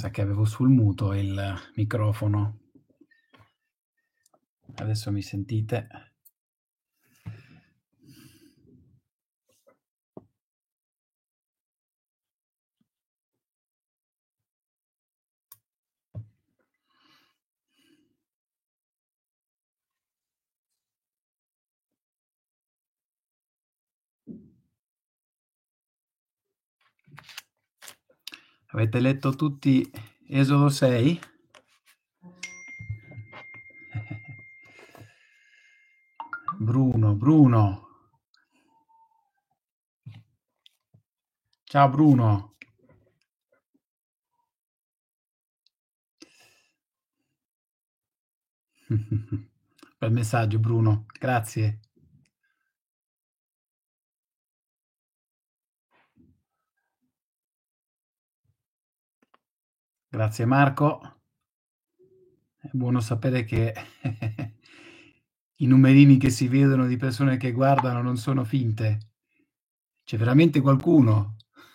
Sa che avevo sul muto il microfono. Adesso mi sentite? Avete letto tutti Esodo 6? Bruno. Ciao Bruno. Bel messaggio Bruno, grazie. Grazie Marco. È buono sapere che i numerini che si vedono di persone che guardano non sono finte. C'è veramente qualcuno.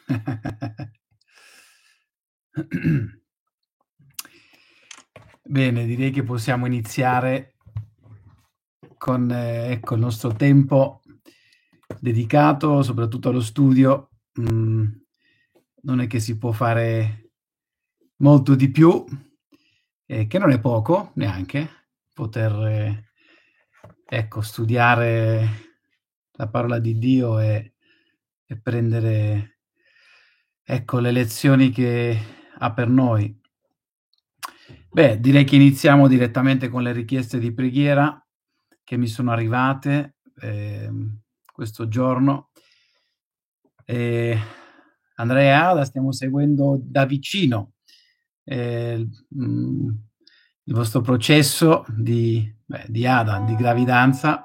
Bene, direi che possiamo iniziare con ecco, il nostro tempo dedicato soprattutto allo studio. Non è che si può fare molto di più, che non è poco neanche, poter ecco, studiare la parola di Dio e prendere ecco, le lezioni che ha per noi. Beh, direi che iniziamo direttamente con le richieste di preghiera che mi sono arrivate questo giorno. Andrea, la stiamo seguendo da vicino il vostro processo di Ada, di gravidanza.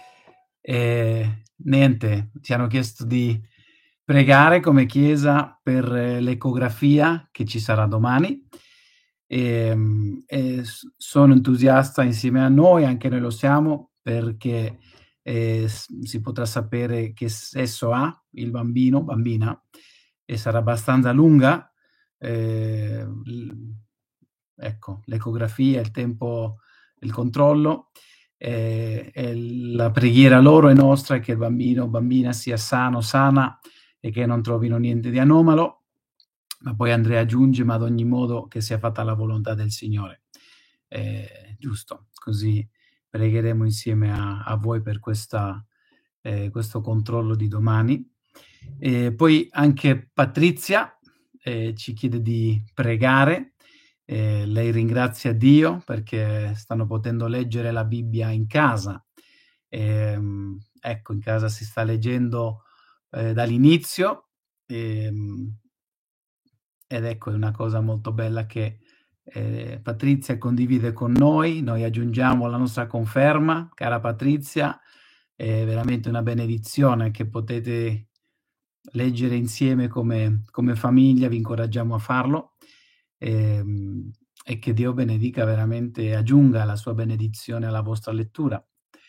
Niente, ci hanno chiesto di pregare come Chiesa per l'ecografia che ci sarà domani. Sono entusiasta insieme a noi, anche noi lo siamo, perché si potrà sapere che sesso ha il bambino, bambina, e sarà abbastanza lunga. Ecco, l'ecografia, il tempo, il controllo, e la preghiera loro e nostra è che il bambino o bambina sia sano, sana e che non trovino niente di anomalo. Ma poi Andrea aggiunge, ma ad ogni modo che sia fatta la volontà del Signore. Giusto, così pregheremo insieme a voi per questo controllo di domani. Poi anche Patrizia ci chiede di pregare. Lei ringrazia Dio perché stanno potendo leggere la Bibbia in casa. Ecco, in casa si sta leggendo dall'inizio. Ed ecco, è una cosa molto bella che Patrizia condivide con noi aggiungiamo la nostra conferma, cara Patrizia, è veramente una benedizione che potete leggere insieme come famiglia, vi incoraggiamo a farlo, e che Dio benedica veramente, aggiunga la sua benedizione alla vostra lettura.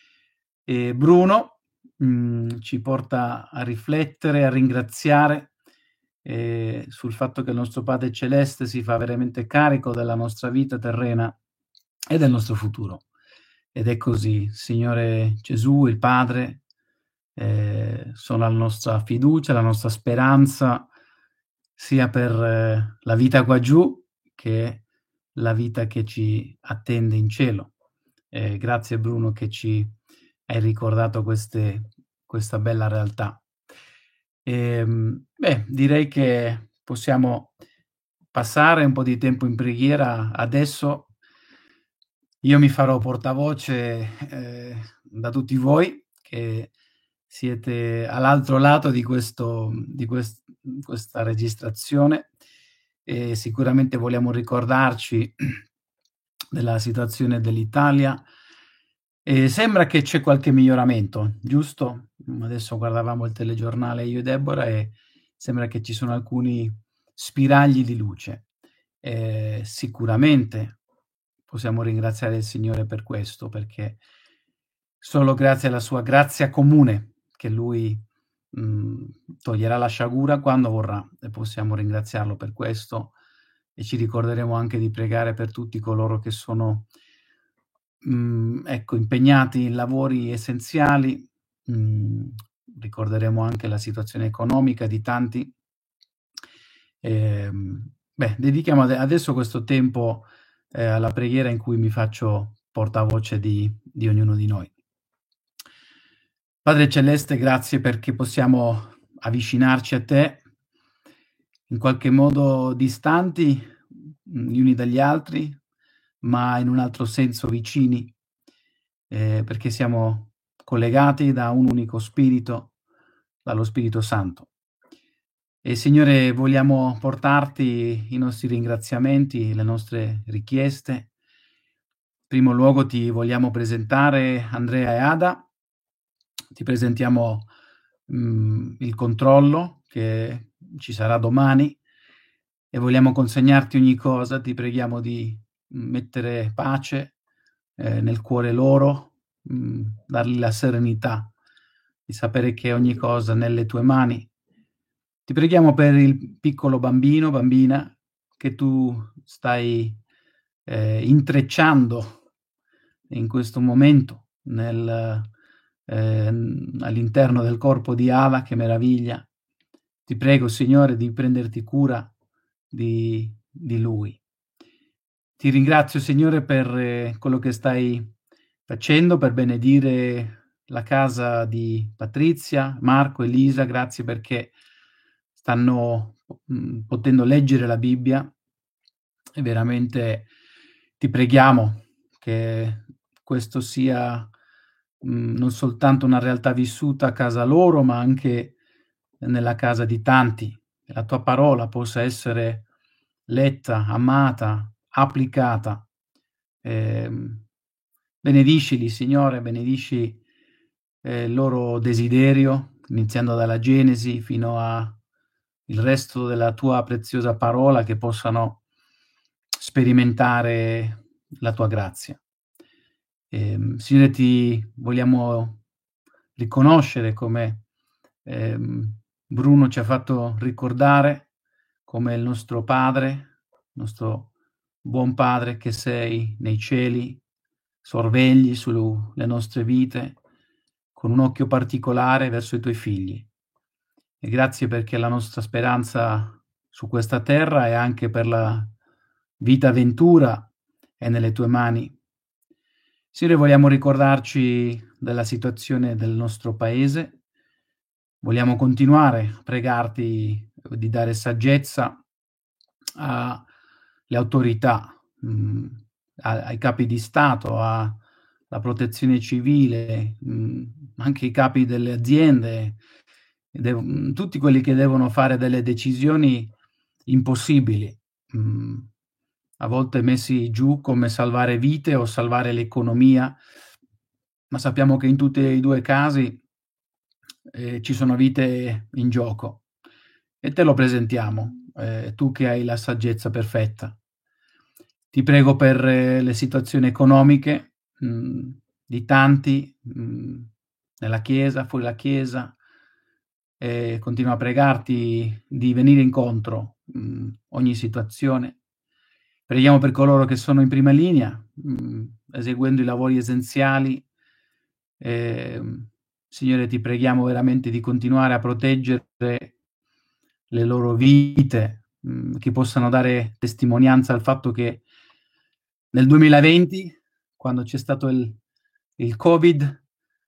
Bruno ci porta a riflettere, a ringraziare sul fatto che il nostro Padre Celeste si fa veramente carico della nostra vita terrena e del nostro futuro. Ed è così, Signore Gesù, il Padre, sono la nostra fiducia, la nostra speranza, sia per la vita qua giù che la vita che ci attende in cielo. Grazie Bruno che ci hai ricordato questa bella realtà. Direi che possiamo passare un po' di tempo in preghiera adesso. Io mi farò portavoce da tutti voi che siete all'altro lato di questa registrazione, e sicuramente vogliamo ricordarci della situazione dell'Italia. Sembra che c'è qualche miglioramento, giusto? Adesso guardavamo il telegiornale io e Deborah e sembra che ci sono alcuni spiragli di luce. Sicuramente possiamo ringraziare il Signore per questo, perché solo grazie alla sua grazia comune che Lui toglierà la sciagura quando vorrà, e possiamo ringraziarlo per questo. e ci ricorderemo anche di pregare per tutti coloro che sono impegnati in lavori essenziali. Ricorderemo anche la situazione economica di tanti. Dedichiamo adesso questo tempo alla preghiera in cui mi faccio portavoce di ognuno di noi. Padre Celeste, grazie perché possiamo avvicinarci a te, in qualche modo distanti gli uni dagli altri, ma in un altro senso vicini, perché siamo collegati da un unico Spirito, dallo Spirito Santo. E Signore, vogliamo portarti i nostri ringraziamenti, le nostre richieste. In primo luogo ti vogliamo presentare Andrea e Ada, ti presentiamo il controllo che ci sarà domani e vogliamo consegnarti ogni cosa. Ti preghiamo di mettere pace nel cuore loro, dargli la serenità di sapere che ogni cosa è nelle tue mani. Ti preghiamo per il piccolo bambino, bambina, che tu stai intrecciando in questo momento all'interno del corpo di Ada, che meraviglia. Ti prego, Signore, di prenderti cura di lui. Ti ringrazio, Signore, per quello che stai facendo, per benedire la casa di Patrizia, Marco, Elisa. Grazie perché stanno potendo leggere la Bibbia e veramente ti preghiamo che questo sia non soltanto una realtà vissuta a casa loro, ma anche nella casa di tanti. Che la tua parola possa essere letta, amata, applicata. Benediscili, Signore, benedisci il loro desiderio, iniziando dalla Genesi fino a il resto della tua preziosa parola, che possano sperimentare la tua grazia. Signore, ti vogliamo riconoscere come Bruno ci ha fatto ricordare, come il nostro Padre, nostro buon Padre che sei nei cieli, sorvegli sulle nostre vite con un occhio particolare verso i tuoi figli. E grazie perché la nostra speranza su questa terra e anche per la vita ventura è nelle tue mani. Signore, vogliamo ricordarci della situazione del nostro paese. Vogliamo continuare a pregarti di dare saggezza alle autorità, ai capi di Stato, alla protezione civile, anche i capi delle aziende, tutti quelli che devono fare delle decisioni impossibili, a volte messi giù come salvare vite o salvare l'economia, ma sappiamo che in tutti e due casi ci sono vite in gioco e te lo presentiamo, tu che hai la saggezza perfetta. Ti prego per le situazioni economiche di tanti nella Chiesa, fuori la Chiesa, e continuo a pregarti di venire incontro ogni situazione. Preghiamo per coloro che sono in prima linea, eseguendo i lavori essenziali. Signore, ti preghiamo veramente di continuare a proteggere le loro vite, che possano dare testimonianza al fatto che nel 2020, quando c'è stato il Covid,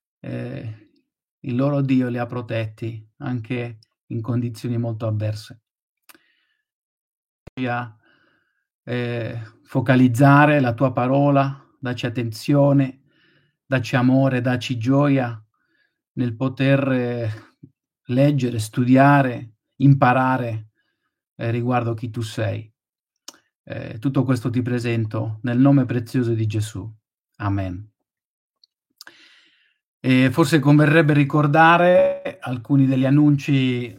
il loro Dio li ha protetti anche in condizioni molto avverse. Focalizzare la tua parola, dacci attenzione, dacci amore, dacci gioia nel poter leggere, studiare, imparare riguardo chi tu sei. Tutto questo ti presento nel nome prezioso di Gesù. Amen. Forse converrebbe ricordare alcuni degli annunci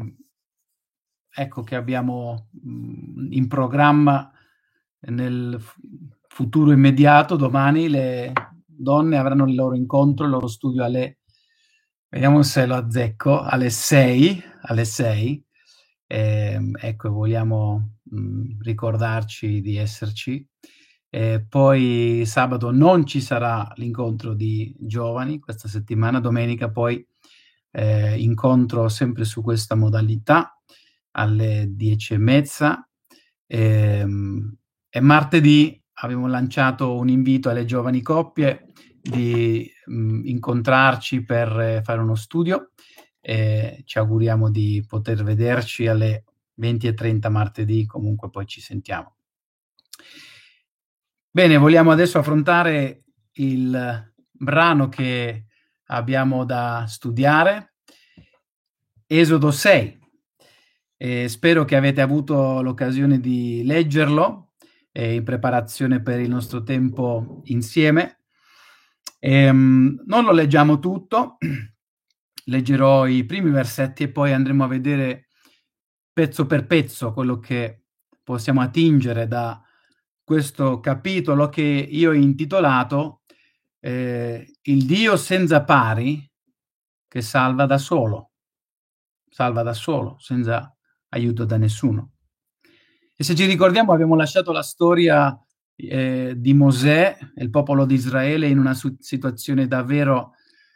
che abbiamo in programma nel futuro immediato. Domani le donne avranno il loro incontro, il loro studio vediamo se lo azzecco, alle 6. Vogliamo ricordarci di esserci. Poi sabato non ci sarà l'incontro di giovani questa settimana, domenica poi incontro sempre su questa modalità alle 10:30. E martedì abbiamo lanciato un invito alle giovani coppie di incontrarci per fare uno studio. Ci auguriamo di poter vederci alle 20:30 martedì, comunque poi ci sentiamo. Bene, vogliamo adesso affrontare il brano che abbiamo da studiare, Esodo 6. Spero che avete avuto l'occasione di leggerlo in preparazione per il nostro tempo insieme. Non lo leggiamo tutto, leggerò i primi versetti e poi andremo a vedere pezzo per pezzo quello che possiamo attingere da questo capitolo che io ho intitolato Il Dio senza pari che salva da solo, senza aiuto da nessuno. E se ci ricordiamo abbiamo lasciato la storia di Mosè e il popolo di Israele in una situazione davvero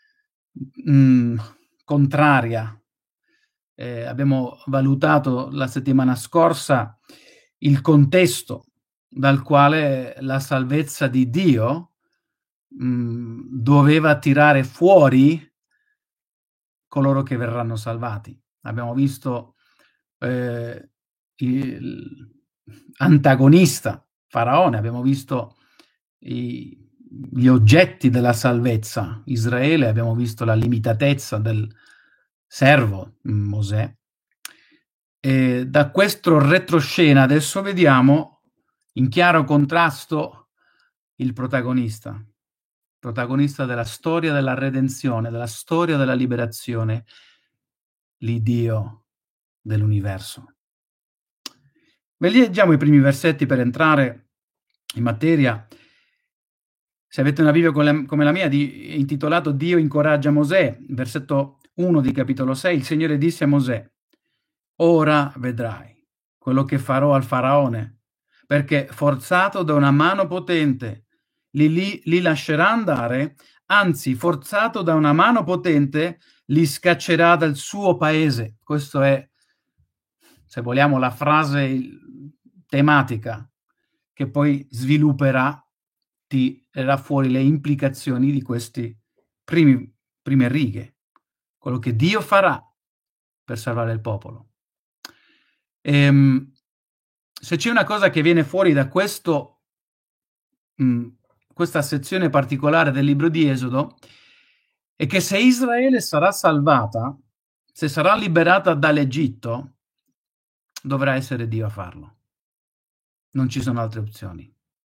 contraria. Abbiamo valutato la settimana scorsa il contesto dal quale la salvezza di Dio doveva tirare fuori coloro che verranno salvati. Abbiamo visto l'antagonista Faraone, abbiamo visto gli oggetti della salvezza, Israele, abbiamo visto la limitatezza del servo Mosè. E da questo retroscena adesso vediamo in chiaro contrasto il protagonista della storia della redenzione, della storia della liberazione, l'Iddio dell'universo. Ve li leggiamo i primi versetti per entrare in materia. Se avete una Bibbia come la mia, intitolato Dio incoraggia Mosè, versetto 1 di capitolo 6, il Signore disse a Mosè: ora vedrai quello che farò al Faraone, perché forzato da una mano potente li lascerà andare, anzi forzato da una mano potente li scaccerà dal suo paese. Questo è, se vogliamo, la frase tematica che poi svilupperà, tirerà fuori le implicazioni di queste prime righe, quello che Dio farà per salvare il popolo. Se c'è una cosa che viene fuori da questa sezione particolare del libro di Esodo è che se Israele sarà salvata, se sarà liberata dall'Egitto, dovrà essere Dio a farlo. Non ci sono altre opzioni.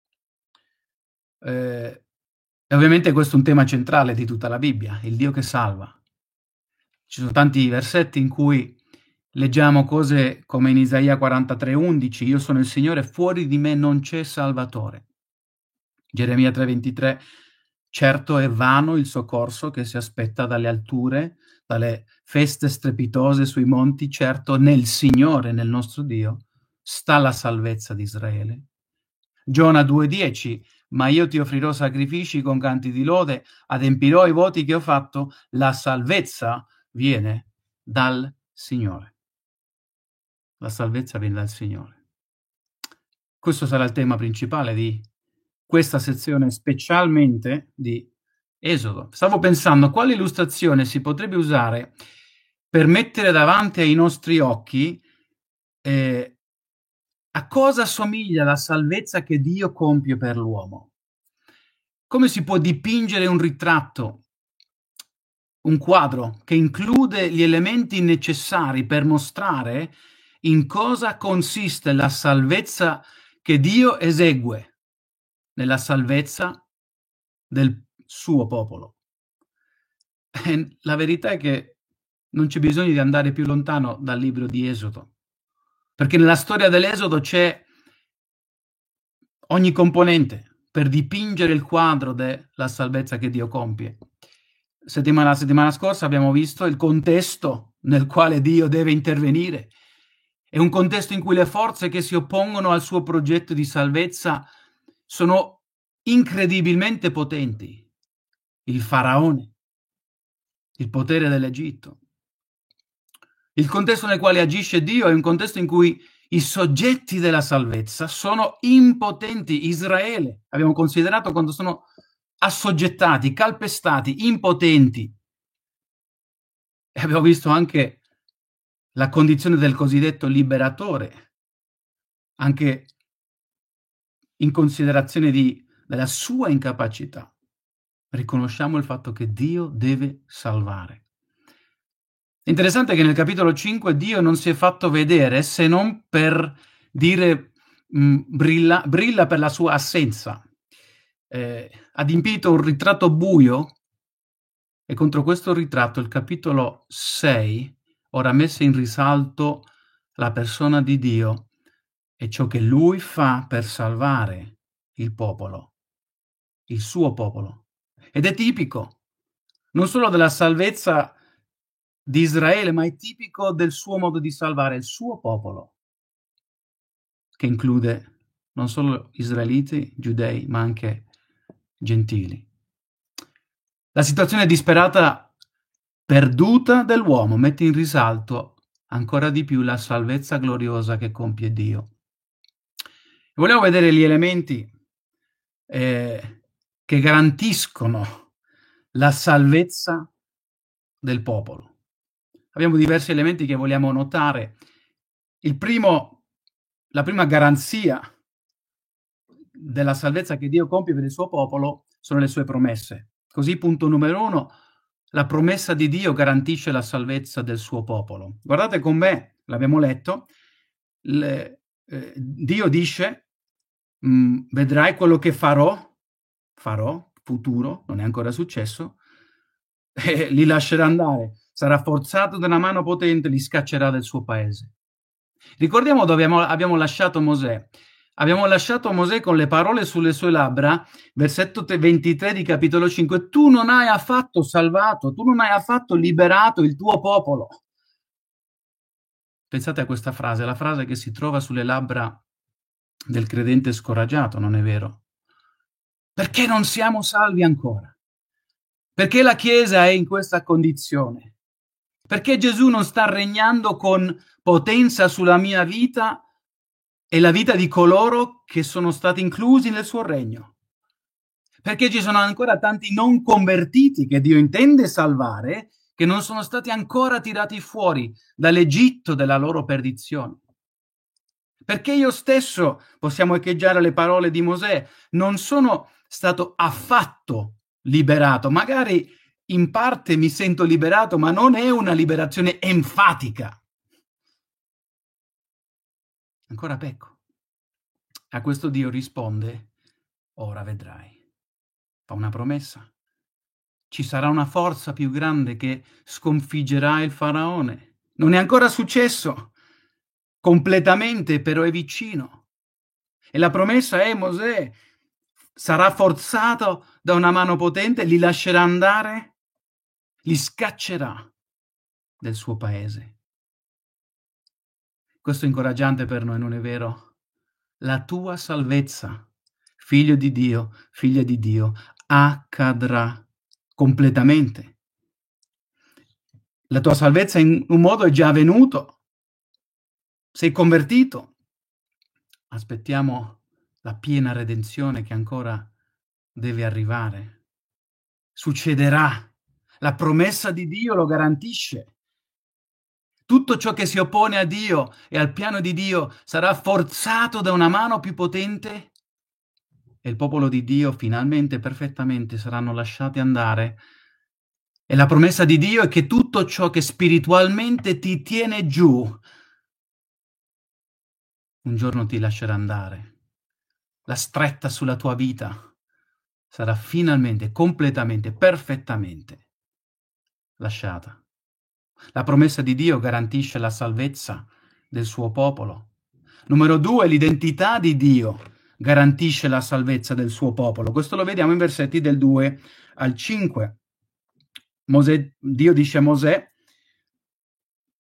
E ovviamente questo è un tema centrale di tutta la Bibbia, il Dio che salva. Ci sono tanti versetti in cui leggiamo cose come in Isaia 43:11, io sono il Signore, fuori di me non c'è Salvatore. Geremia 3:23, certo è vano il soccorso che si aspetta dalle alture, dalle feste strepitose sui monti, certo nel Signore, nel nostro Dio, sta la salvezza di Israele. Giona 2:10, ma io ti offrirò sacrifici con canti di lode, adempirò i voti che ho fatto, la salvezza viene dal Signore. La salvezza viene dal Signore. Questo sarà il tema principale di questa sezione, specialmente di Esodo. Stavo pensando quale illustrazione si potrebbe usare per mettere davanti ai nostri occhi a cosa somiglia la salvezza che Dio compie per l'uomo. Come si può dipingere un ritratto, un quadro che include gli elementi necessari per mostrare in cosa consiste la salvezza che Dio esegue nella salvezza del suo popolo. E la verità è che non c'è bisogno di andare più lontano dal libro di Esodo, perché nella storia dell'Esodo c'è ogni componente per dipingere il quadro della salvezza che Dio compie. La settimana scorsa abbiamo visto il contesto nel quale Dio deve intervenire È un contesto in cui le forze che si oppongono al suo progetto di salvezza sono incredibilmente potenti. Il faraone, il potere dell'Egitto. Il contesto nel quale agisce Dio è un contesto in cui i soggetti della salvezza sono impotenti. Israele, abbiamo considerato quando sono assoggettati, calpestati, impotenti. E abbiamo visto anche la condizione del cosiddetto liberatore, anche in considerazione della sua incapacità. Riconosciamo il fatto che Dio deve salvare. Interessante che nel capitolo 5 Dio non si è fatto vedere se non per dire brilla per la sua assenza. Ha dipinto un ritratto buio e contro questo ritratto il capitolo 6 ora messa in risalto la persona di Dio e ciò che lui fa per salvare il popolo, il suo popolo. Ed è tipico non solo della salvezza di Israele, ma è tipico del suo modo di salvare il suo popolo, che include non solo israeliti, giudei, ma anche gentili. La situazione disperata, perduta dell'uomo mette in risalto ancora di più la salvezza gloriosa che compie Dio. Vogliamo vedere gli elementi che garantiscono la salvezza del popolo. Abbiamo diversi elementi che vogliamo notare. La prima garanzia della salvezza che Dio compie per il suo popolo sono le sue promesse. Così, punto numero 1, la promessa di Dio garantisce la salvezza del suo popolo. Guardate con me, l'abbiamo letto, Dio dice, vedrai quello che farò, futuro, non è ancora successo, e li lascerà andare. Sarà forzato da una mano potente, li scaccerà del suo paese. Ricordiamo dove abbiamo lasciato Mosè. Abbiamo lasciato Mosè con le parole sulle sue labbra, versetto 23 di capitolo 5. Tu non hai affatto salvato, tu non hai affatto liberato il tuo popolo. Pensate a questa frase, la frase che si trova sulle labbra del credente scoraggiato, non è vero? Perché non siamo salvi ancora? Perché la Chiesa è in questa condizione? Perché Gesù non sta regnando con potenza sulla mia vita e la vita di coloro che sono stati inclusi nel suo regno? Perché ci sono ancora tanti non convertiti che Dio intende salvare, che non sono stati ancora tirati fuori dall'Egitto della loro perdizione? Perché io stesso, possiamo echeggiare le parole di Mosè, non sono stato affatto liberato. Magari in parte mi sento liberato, ma non è una liberazione enfatica. Ancora pecco. A questo Dio risponde, ora vedrai. Fa una promessa. Ci sarà una forza più grande che sconfiggerà il faraone. Non è ancora successo completamente, però è vicino. E la promessa è, Mosè sarà forzato da una mano potente, li lascerà andare, li scaccerà del suo paese. Questo è incoraggiante per noi, non è vero? La tua salvezza, figlio di Dio, figlia di Dio, accadrà completamente. La tua salvezza in un modo è già avvenuto. Sei convertito. Aspettiamo la piena redenzione che ancora deve arrivare. Succederà. La promessa di Dio lo garantisce. Tutto ciò che si oppone a Dio e al piano di Dio sarà forzato da una mano più potente e il popolo di Dio finalmente, perfettamente saranno lasciati andare. E la promessa di Dio è che tutto ciò che spiritualmente ti tiene giù un giorno ti lascerà andare. La stretta sulla tua vita sarà finalmente, completamente, perfettamente lasciata. La promessa di Dio garantisce la salvezza del suo popolo. Numero 2, l'identità di Dio garantisce la salvezza del suo popolo. Questo lo vediamo in versetti del 2 al 5. Dio dice a Mosè,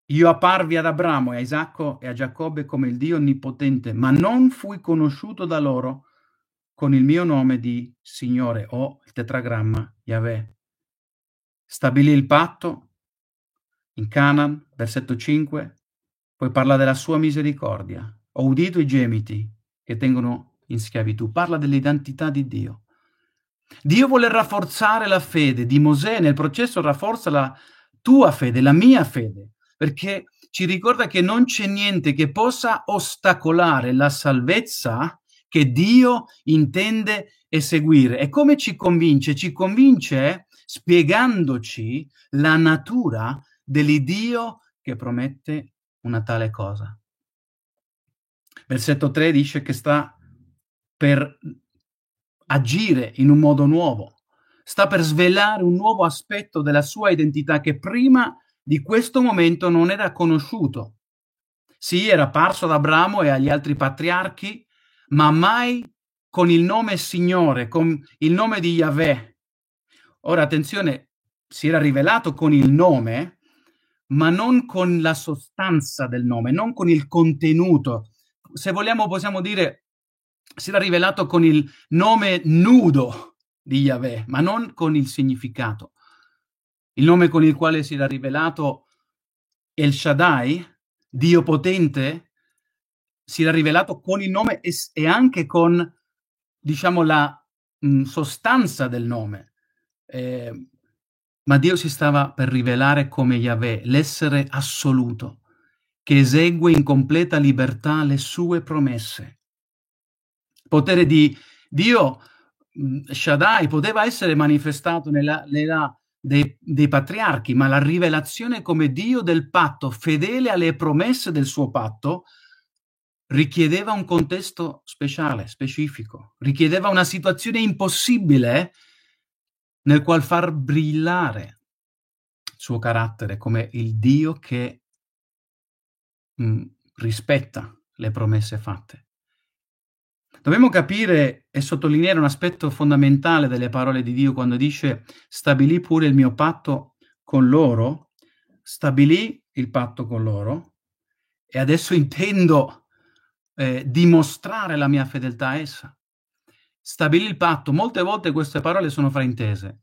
Io apparvi ad Abramo e a Isacco e a Giacobbe come il Dio onnipotente, ma non fui conosciuto da loro con il mio nome di Signore o il tetragramma Yahweh. Stabilì il patto in Canaan, versetto 5, poi parla della sua misericordia. Ho udito i gemiti che tengono in schiavitù. Parla dell'identità di Dio. Dio vuole rafforzare la fede di Mosè, nel processo rafforza la tua fede, la mia fede, perché ci ricorda che non c'è niente che possa ostacolare la salvezza che Dio intende eseguire. E come ci convince? Ci convince spiegandoci la natura dell'Iddio che promette una tale cosa. Versetto 3 dice che sta per agire in un modo nuovo, sta per svelare un nuovo aspetto della sua identità che prima di questo momento non era conosciuto. Sì, era apparso ad Abramo e agli altri patriarchi, ma mai con il nome Signore, con il nome di Yahweh. Ora, attenzione, si era rivelato con il nome, ma non con la sostanza del nome, non con il contenuto. Se vogliamo, possiamo dire, si era rivelato con il nome nudo di Yahweh, ma non con il significato. Il nome con il quale si era rivelato El Shaddai, Dio potente, si era rivelato con il nome e anche con, diciamo, la sostanza del nome. Ma Dio si stava per rivelare come Yahweh, l'essere assoluto, che esegue in completa libertà le sue promesse. Il potere di Dio, Shaddai, poteva essere manifestato nella dei patriarchi, ma la rivelazione come Dio del patto, fedele alle promesse del suo patto, richiedeva un contesto speciale, specifico, richiedeva una situazione impossibile nel qual far brillare il suo carattere come il Dio che rispetta le promesse fatte. Dobbiamo capire e sottolineare un aspetto fondamentale delle parole di Dio quando dice stabilì pure il mio patto con loro, stabilì il patto con loro e adesso intendo dimostrare la mia fedeltà a essa. Stabilì il patto, molte volte queste parole sono fraintese.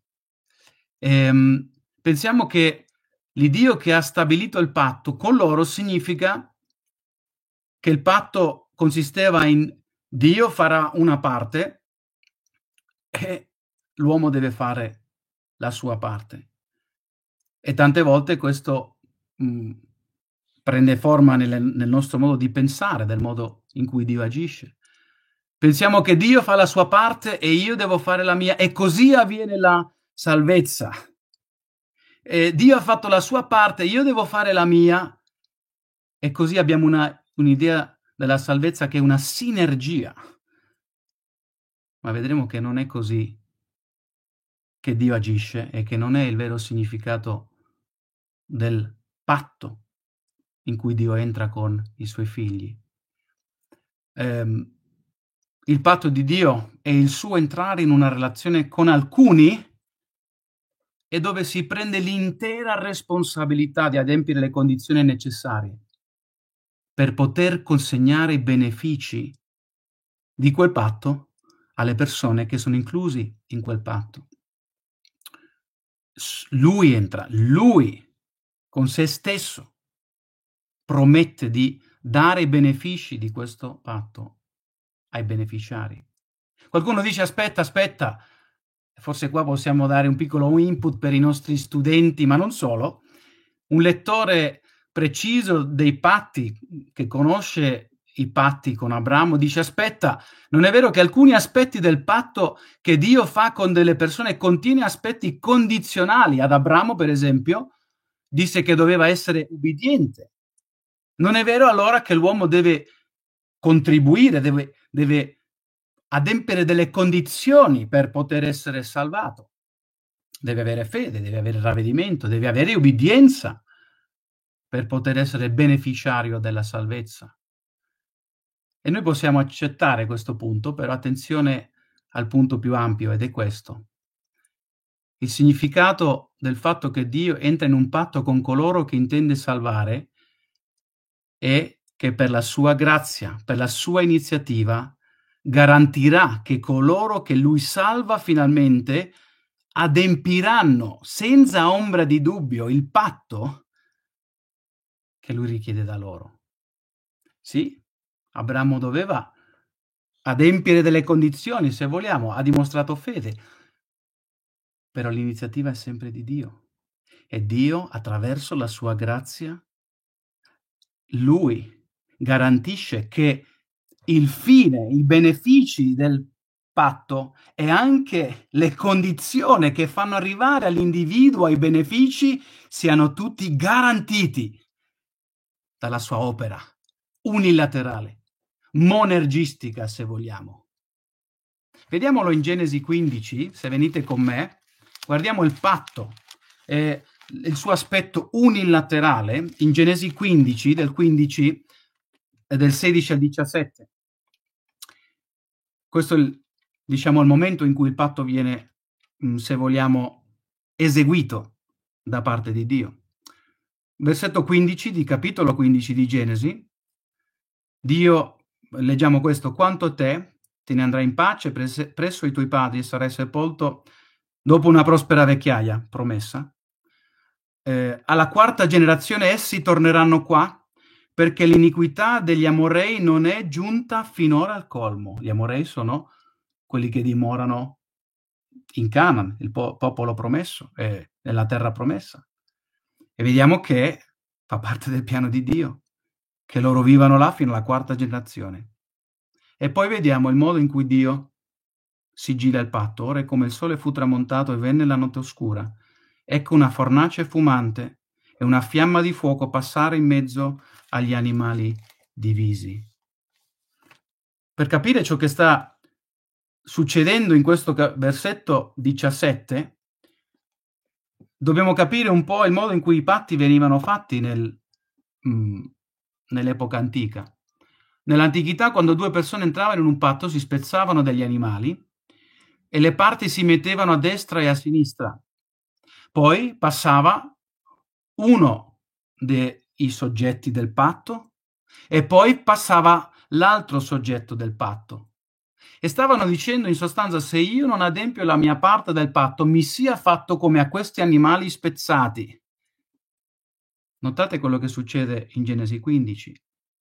Pensiamo che l'Iddio che ha stabilito il patto con loro significa che il patto consisteva in Dio farà una parte e l'uomo deve fare la sua parte. E tante volte questo prende forma nel nostro modo di pensare, del modo in cui Dio agisce. Pensiamo che Dio fa la sua parte e io devo fare la mia, e così avviene la salvezza. Dio ha fatto la sua parte, io devo fare la mia, e così abbiamo un'idea della salvezza che è una sinergia. Ma vedremo che non è così che Dio agisce e che non è il vero significato del patto in cui Dio entra con i suoi figli. Il patto di Dio è il suo entrare in una relazione con alcuni e dove si prende l'intera responsabilità di adempiere le condizioni necessarie per poter consegnare i benefici di quel patto alle persone che sono inclusi in quel patto. Lui entra, lui con se stesso promette di dare i benefici di questo patto ai beneficiari. Qualcuno dice aspetta, forse qua possiamo dare un piccolo input per i nostri studenti, ma non solo. Un lettore preciso dei patti, che conosce i patti con Abramo, dice aspetta, non è vero che alcuni aspetti del patto che Dio fa con delle persone contiene aspetti condizionali? Ad Abramo, per esempio, disse che doveva essere ubbidiente. Non è vero allora che l'uomo deve contribuire, deve adempiere delle condizioni per poter essere salvato? Deve avere fede, deve avere ravvedimento, deve avere ubbidienza per poter essere beneficiario della salvezza. E noi possiamo accettare questo punto, però attenzione al punto più ampio, ed è questo. Il significato del fatto che Dio entra in un patto con coloro che intende salvare e che per la sua grazia, per la sua iniziativa, garantirà che coloro che lui salva finalmente adempiranno senza ombra di dubbio il patto che lui richiede da loro. Sì, Abramo doveva adempiere delle condizioni, se vogliamo, ha dimostrato fede, però l'iniziativa è sempre di Dio. E Dio, attraverso la sua grazia, lui garantisce che il fine, i benefici del patto e anche le condizioni che fanno arrivare all'individuo ai benefici siano tutti garantiti dalla sua opera unilaterale, monergistica, se vogliamo. Vediamolo in Genesi 15, se venite con me, guardiamo il patto, il suo aspetto unilaterale, in Genesi 15, del 15 e del 16 al 17. Questo è il momento in cui il patto viene, se vogliamo, eseguito da parte di Dio. Versetto 15 di capitolo 15 di Genesi, Dio, leggiamo questo: quanto a te ne andrai in pace presso i tuoi padri e sarai sepolto dopo una prospera vecchiaia, promessa. Alla quarta generazione essi torneranno qua, perché l'iniquità degli Amorei non è giunta finora al colmo. Gli Amorei sono quelli che dimorano in Canaan, il popolo promesso, nella terra promessa. E vediamo che fa parte del piano di Dio, che loro vivano là fino alla quarta generazione. E poi vediamo il modo in cui Dio sigilla il patto. Ora è come il sole fu tramontato e venne la notte oscura. Ecco una fornace fumante e una fiamma di fuoco passare in mezzo agli animali divisi. Per capire ciò che sta succedendo in questo versetto 17, dobbiamo capire un po' il modo in cui i patti venivano fatti nell'epoca antica. Nell'antichità, quando due persone entravano in un patto, si spezzavano degli animali e le parti si mettevano a destra e a sinistra. Poi passava uno dei soggetti del patto e poi passava l'altro soggetto del patto. E stavano dicendo in sostanza: se io non adempio la mia parte del patto, mi sia fatto come a questi animali spezzati. Notate quello che succede in Genesi 15.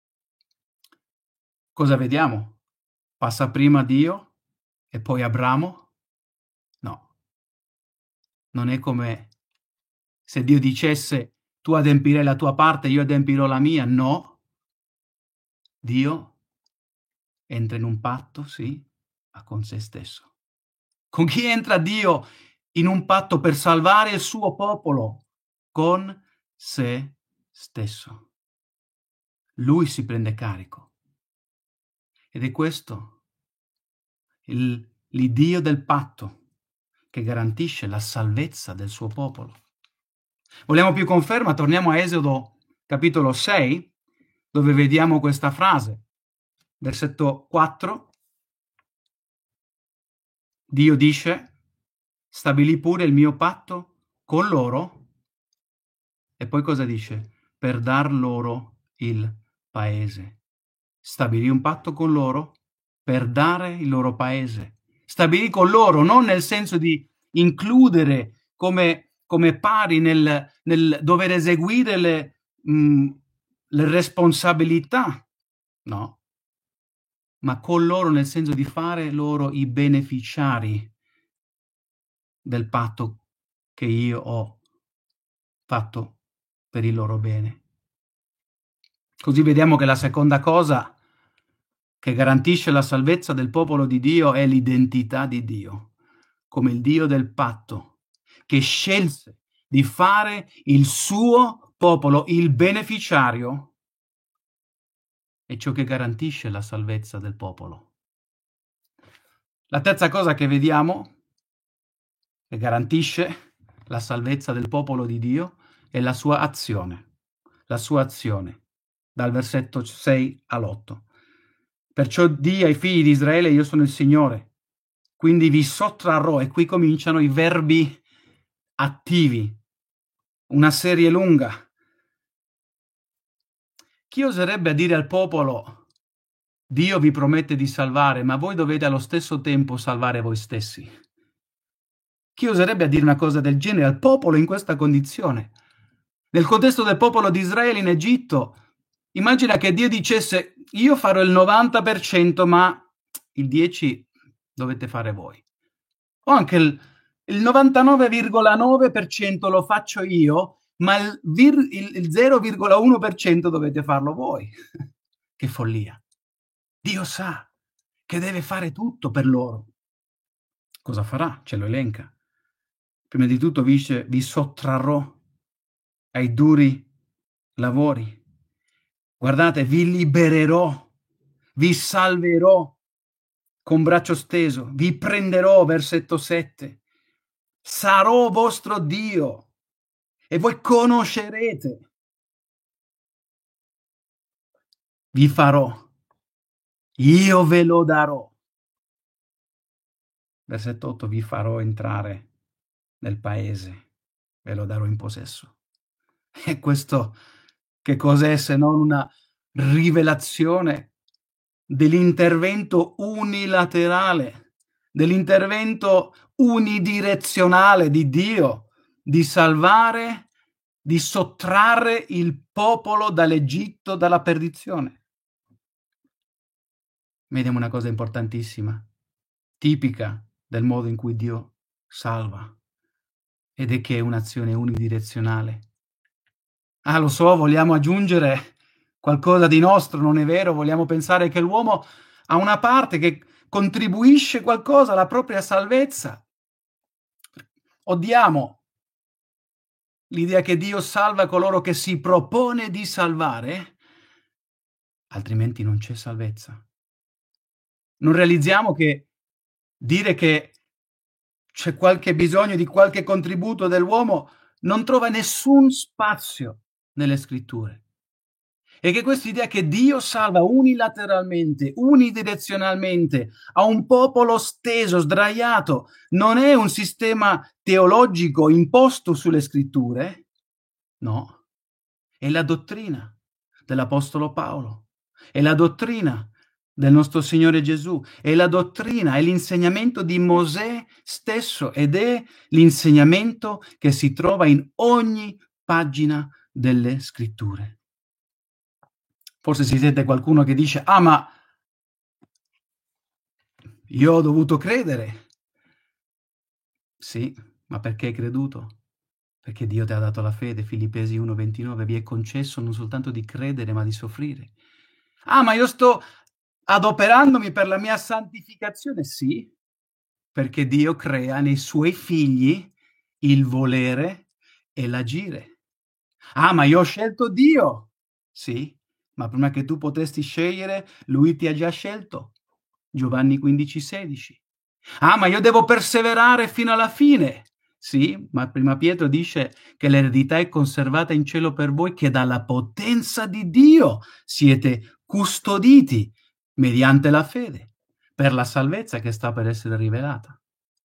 Cosa vediamo? Passa prima Dio e poi Abramo? No. Non è come se Dio dicesse: tu adempirai la tua parte, io adempirò la mia. No. Dio entra in un patto, sì, ma con se stesso. Con chi entra Dio in un patto per salvare il suo popolo? Con se stesso. Lui si prende carico. Ed è questo l'Iddio del patto che garantisce la salvezza del suo popolo. Vogliamo più conferma? Torniamo a Esodo capitolo 6, dove vediamo questa frase. Versetto 4. Dio dice: stabilì pure il mio patto con loro. E poi cosa dice? Per dar loro il paese. Stabilì un patto con loro per dare il loro paese. Stabilì con loro non nel senso di includere come pari nel dover eseguire le responsabilità, no, ma con loro nel senso di fare loro i beneficiari del patto che io ho fatto per il loro bene. Così vediamo che la seconda cosa che garantisce la salvezza del popolo di Dio è l'identità di Dio, come il Dio del patto, che scelse di fare il suo popolo il beneficiario, è ciò che garantisce la salvezza del popolo. La terza cosa che vediamo, che garantisce la salvezza del popolo di Dio, è la sua azione. La sua azione, dal versetto 6 all'8. Perciò di ai figli di Israele: io sono il Signore, quindi vi sottrarrò. E qui cominciano i verbi attivi, una serie lunga. Chi oserebbe a dire al popolo: Dio vi promette di salvare, ma voi dovete allo stesso tempo salvare voi stessi? Chi oserebbe a dire una cosa del genere al popolo in questa condizione? Nel contesto del popolo di Israele in Egitto, immagina che Dio dicesse: io farò il 90%, ma il 10% dovete fare voi. O anche il 99,9% lo faccio io, ma il 0,1% dovete farlo voi. Che follia. Dio sa che deve fare tutto per loro. Cosa farà? Ce lo elenca. Prima di tutto dice: vi sottrarrò ai duri lavori. Guardate, vi libererò, vi salverò con braccio steso, vi prenderò, versetto 7. Sarò vostro Dio e voi conoscerete. Vi farò, io ve lo darò. Versetto 8, vi farò entrare nel paese, ve lo darò in possesso. E questo che cos'è se non una rivelazione dell'intervento unilaterale, dell'intervento unidirezionale di Dio, di salvare, di sottrarre il popolo dall'Egitto, dalla perdizione. Vediamo una cosa importantissima, tipica del modo in cui Dio salva, ed è che è un'azione unidirezionale. Ah, lo so, vogliamo aggiungere qualcosa di nostro, non è vero? Vogliamo pensare che l'uomo ha una parte che contribuisce qualcosa alla propria salvezza. Odiamo l'idea che Dio salva coloro che si propone di salvare, altrimenti non c'è salvezza. Non realizziamo che dire che c'è qualche bisogno di qualche contributo dell'uomo non trova nessun spazio nelle scritture. E che quest'idea che Dio salva unilateralmente, unidirezionalmente, a un popolo steso, sdraiato, non è un sistema teologico imposto sulle scritture, no, è la dottrina dell'Apostolo Paolo, è la dottrina del nostro Signore Gesù, è la dottrina, è l'insegnamento di Mosè stesso ed è l'insegnamento che si trova in ogni pagina delle scritture. Forse si sente qualcuno che dice: ah, ma io ho dovuto credere. Sì, ma perché hai creduto? Perché Dio ti ha dato la fede. Filippesi 1,29, vi è concesso non soltanto di credere, ma di soffrire. Ah, ma io sto adoperandomi per la mia santificazione. Sì, perché Dio crea nei suoi figli il volere e l'agire. Ah, ma io ho scelto Dio. Sì, ma prima che tu potessi scegliere, Lui ti ha già scelto. Giovanni 15,16. Ah, ma io devo perseverare fino alla fine. Sì, ma prima Pietro dice che l'eredità è conservata in cielo per voi, che dalla potenza di Dio siete custoditi mediante la fede per la salvezza che sta per essere rivelata.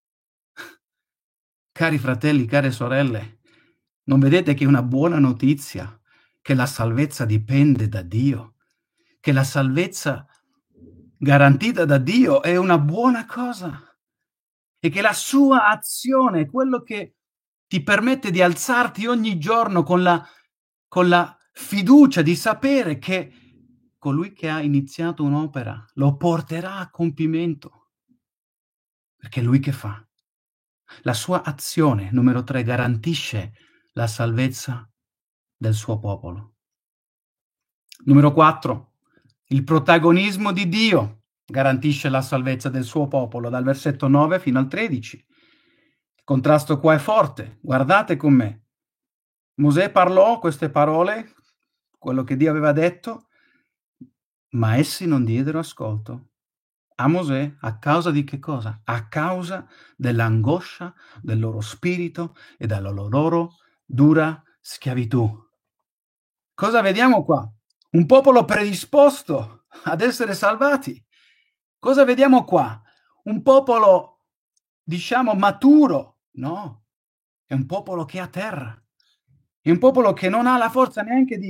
Cari fratelli, care sorelle, non vedete che è una buona notizia che la salvezza dipende da Dio, che la salvezza garantita da Dio è una buona cosa e che la sua azione è quello che ti permette di alzarti ogni giorno con la fiducia di sapere che colui che ha iniziato un'opera lo porterà a compimento, perché è lui che fa. La sua azione, numero 3, garantisce la salvezza del suo popolo. Numero 4, il protagonismo di Dio garantisce la salvezza del suo popolo, dal versetto 9 fino al 13. Il contrasto qua è forte, guardate con me. Mosè parlò queste parole, quello che Dio aveva detto, ma essi non diedero ascolto a Mosè a causa di che cosa? A causa dell'angoscia del loro spirito e della loro dura schiavitù. Cosa vediamo qua? Un popolo predisposto ad essere salvati. Cosa vediamo qua? Un popolo, diciamo, maturo? No, è un popolo che è a terra. È un popolo che non ha la forza neanche di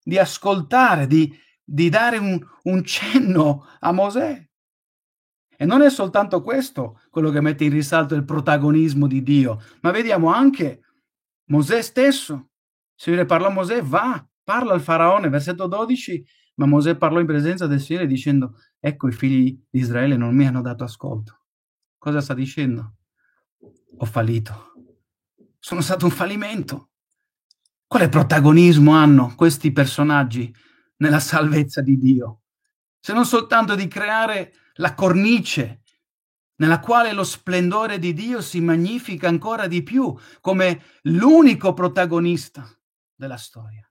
di ascoltare, di dare un cenno a Mosè. E non è soltanto questo quello che mette in risalto il protagonismo di Dio, ma vediamo anche Mosè stesso. Il Signore parlò a Mosè, va, parla al faraone, versetto 12, ma Mosè parlò in presenza del Signore dicendo, ecco i figli di Israele non mi hanno dato ascolto. Cosa sta dicendo? Ho fallito. Sono stato un fallimento. Quale protagonismo hanno questi personaggi nella salvezza di Dio? Se non soltanto di creare la cornice nella quale lo splendore di Dio si magnifica ancora di più come l'unico protagonista della storia.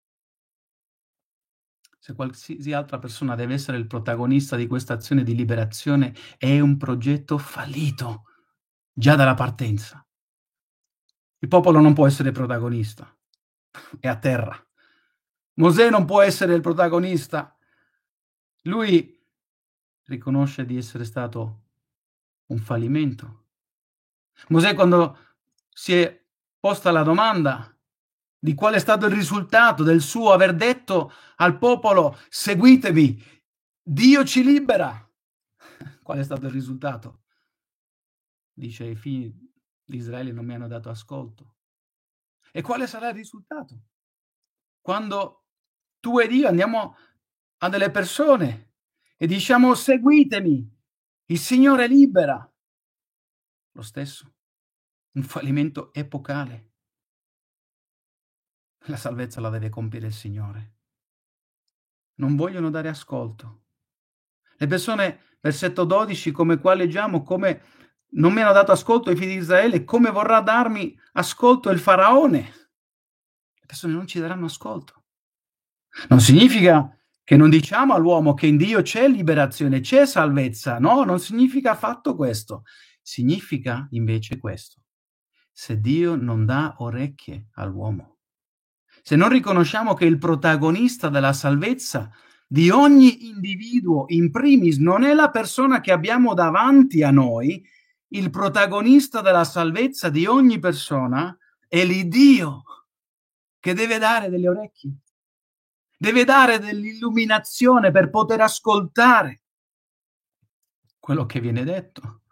Se qualsiasi altra persona deve essere il protagonista di questa azione di liberazione, è un progetto fallito già dalla partenza. Il popolo non può essere protagonista, è a terra. Mosè non può essere il protagonista. Lui riconosce di essere stato un fallimento. Mosè, quando si è posta la domanda di qual è stato il risultato del suo aver detto al popolo seguitemi, Dio ci libera. Qual è stato il risultato? Dice i figli di Israele non mi hanno dato ascolto. E quale sarà il risultato? Quando tu ed io andiamo a delle persone e diciamo seguitemi, il Signore libera. Lo stesso, un fallimento epocale. La salvezza la deve compiere il Signore. Non vogliono dare ascolto. Le persone, versetto 12, come qua leggiamo, come non mi hanno dato ascolto i figli di Israele, come vorrà darmi ascolto il faraone? Le persone non ci daranno ascolto. Non significa che non diciamo all'uomo che in Dio c'è liberazione, c'è salvezza. No, non significa affatto questo. Significa invece questo. Se Dio non dà orecchie all'uomo, se non riconosciamo che il protagonista della salvezza di ogni individuo in primis non è la persona che abbiamo davanti a noi, il protagonista della salvezza di ogni persona è l'Iddio che deve dare delle orecchie, deve dare dell'illuminazione per poter ascoltare quello che viene detto.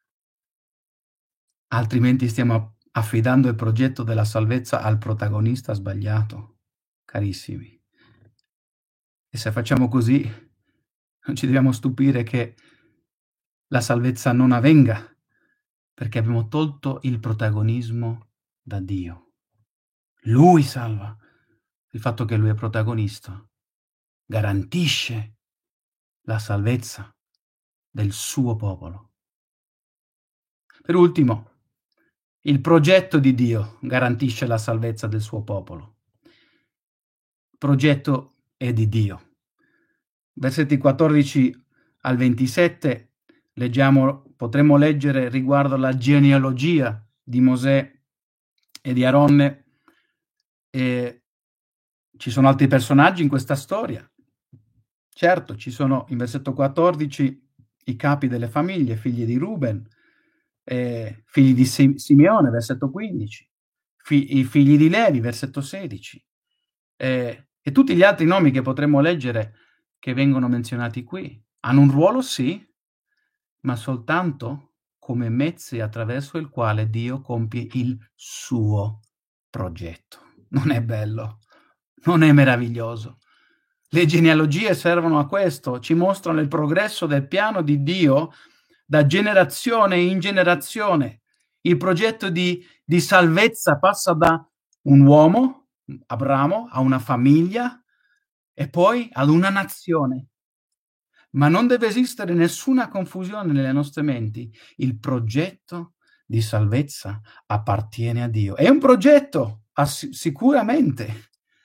Altrimenti stiamo affidando il progetto della salvezza al protagonista sbagliato, carissimi. E se facciamo così, non ci dobbiamo stupire che la salvezza non avvenga, perché abbiamo tolto il protagonismo da Dio. Lui salva. Il fatto che Lui è protagonista garantisce la salvezza del suo popolo. Per ultimo, il progetto di Dio garantisce la salvezza del suo popolo. Il progetto è di Dio. Versetti 14 al 27 potremmo leggere riguardo alla genealogia di Mosè e di Aronne. E ci sono altri personaggi in questa storia. Certo, ci sono in versetto 14 i capi delle famiglie, figli di Ruben, figli di Simeone, versetto 15, i figli di Levi, versetto 16, e tutti gli altri nomi che potremmo leggere che vengono menzionati qui. Hanno un ruolo, sì, ma soltanto come mezzi attraverso il quale Dio compie il suo progetto. Non è bello? Non è meraviglioso? Le genealogie servono a questo, ci mostrano il progresso del piano di Dio da generazione in generazione. Il progetto di salvezza passa da un uomo, Abramo, a una famiglia e poi ad una nazione. Ma non deve esistere nessuna confusione nelle nostre menti. Il progetto di salvezza appartiene a Dio. È un progetto, sicuramente.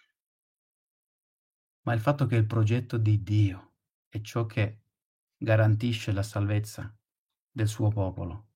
Ma il fatto che il progetto di Dio è ciò che garantisce la salvezza del suo popolo.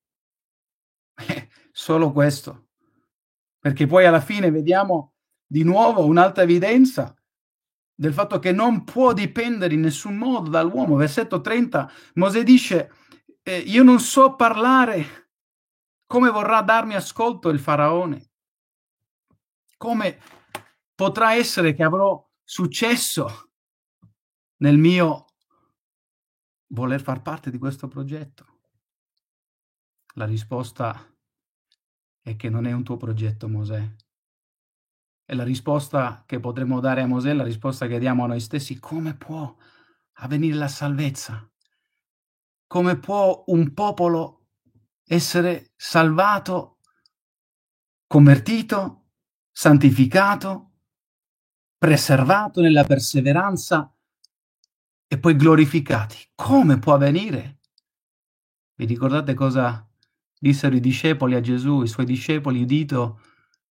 Solo questo. Perché poi alla fine vediamo di nuovo un'altra evidenza del fatto che non può dipendere in nessun modo dall'uomo. Versetto 30, Mosè dice, io non so parlare, come vorrà darmi ascolto il faraone? Come potrà essere che avrò successo nel mio voler far parte di questo progetto? La risposta è che non è un tuo progetto, Mosè. E la risposta che potremmo dare a Mosè, la risposta che diamo a noi stessi: come può avvenire la salvezza? Come può un popolo essere salvato, convertito, santificato, preservato nella perseveranza e poi glorificati? Come può avvenire? Vi ricordate cosa dissero i discepoli a Gesù, i suoi discepoli, udito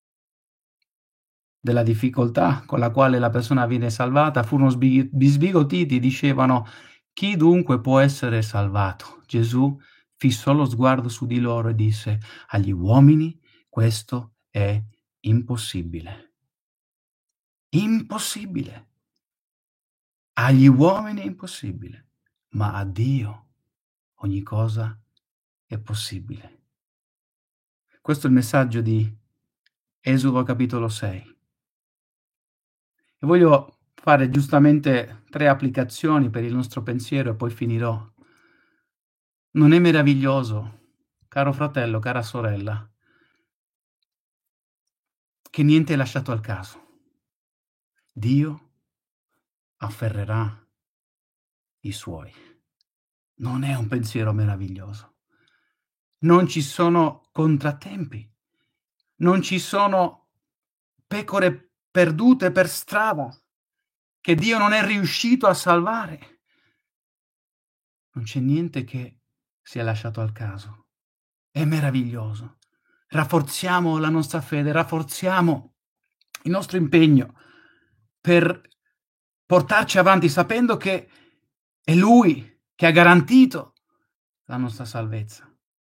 della difficoltà con la quale la persona viene salvata? Furono sbigotiti, dicevano: chi dunque può essere salvato? Gesù fissò lo sguardo su di loro e disse: agli uomini questo è impossibile. Impossibile. Agli uomini è impossibile, ma a Dio ogni cosa è possibile. Questo è il messaggio di Esodo capitolo 6. E voglio fare giustamente 3 applicazioni per il nostro pensiero e poi finirò. Non è meraviglioso, caro fratello, cara sorella, che niente è lasciato al caso? Dio afferrerà i suoi. Non è un pensiero meraviglioso? Non ci sono contrattempi, non ci sono pecore perdute per strada che Dio non è riuscito a salvare. Non c'è niente che sia lasciato al caso. È meraviglioso. Rafforziamo la nostra fede, rafforziamo il nostro impegno per portarci avanti sapendo che è Lui che ha garantito la nostra salvezza.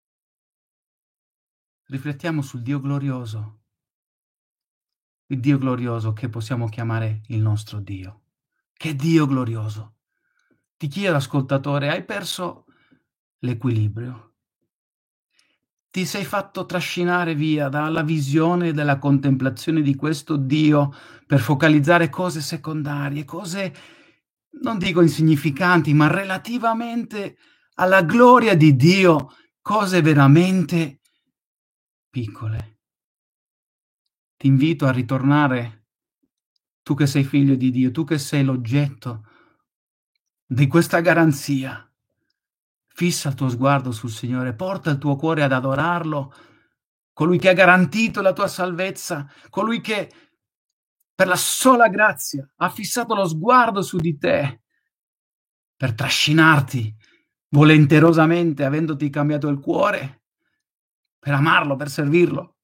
Riflettiamo sul Dio glorioso, il Dio glorioso che possiamo chiamare il nostro Dio. Che Dio glorioso! Ti chiedo, ascoltatore, hai perso l'equilibrio? Ti sei fatto trascinare via dalla visione e dalla contemplazione di questo Dio per focalizzare cose secondarie, cose, non dico insignificanti, ma relativamente alla gloria di Dio, cose veramente piccole. Ti invito a ritornare, tu che sei figlio di Dio, tu che sei l'oggetto di questa garanzia. Fissa il tuo sguardo sul Signore, porta il tuo cuore ad adorarlo, colui che ha garantito la tua salvezza, colui che per la sola grazia ha fissato lo sguardo su di te per trascinarti volenterosamente, avendoti cambiato il cuore, per amarlo, per servirlo.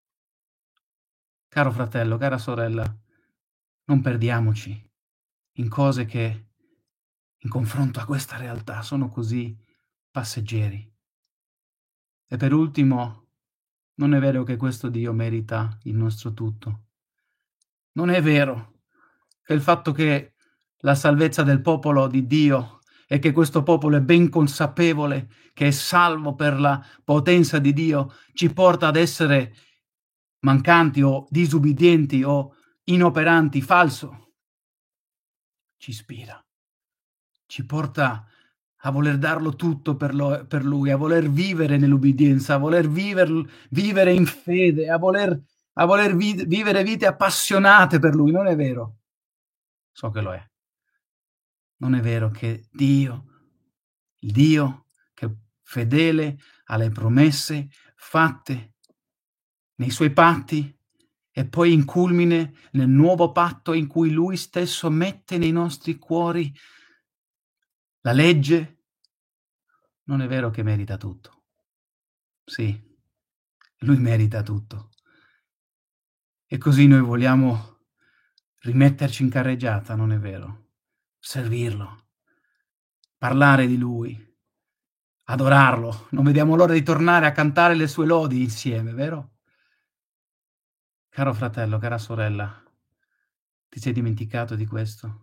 Caro fratello, cara sorella, non perdiamoci in cose che, in confronto a questa realtà, sono così passeggeri. E per ultimo, non è vero che questo Dio merita il nostro tutto. Non è vero che il fatto che la salvezza del popolo di Dio e che questo popolo è ben consapevole che è salvo per la potenza di Dio ci porta ad essere mancanti o disubbidienti o inoperanti, falso. Ci ispira, ci porta a voler darlo tutto per Lui, a voler vivere nell'ubbidienza, a voler vivere in fede, a voler vivere vite appassionate per Lui. Non è vero? So che lo è. Non è vero che Dio, il Dio che è fedele alle promesse fatte nei Suoi patti e poi in culmine nel nuovo patto in cui Lui stesso mette nei nostri cuori la legge, non è vero che merita tutto. Sì, Lui merita tutto. E così noi vogliamo rimetterci in carreggiata, non è vero? Servirlo, parlare di Lui, adorarlo. Non vediamo l'ora di tornare a cantare le sue lodi insieme, vero? Caro fratello, cara sorella, ti sei dimenticato di questo?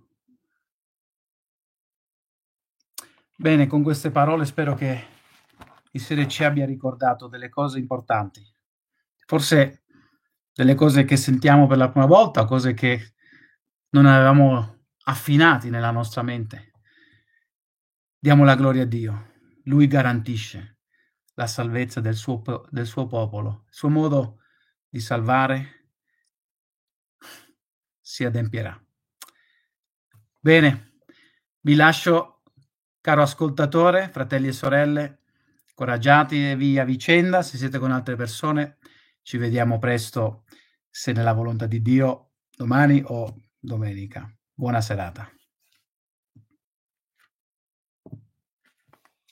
Bene, con queste parole spero che il Signore ci abbia ricordato delle cose importanti. Forse delle cose che sentiamo per la prima volta, cose che non avevamo affinati nella nostra mente. Diamo la gloria a Dio. Lui garantisce la salvezza del suo popolo. Il suo modo di salvare si adempierà. Bene, vi lascio, caro ascoltatore, fratelli e sorelle, coraggiatevi a vicenda. Se siete con altre persone, ci vediamo presto, se nella volontà di Dio, domani o domenica. Buona serata.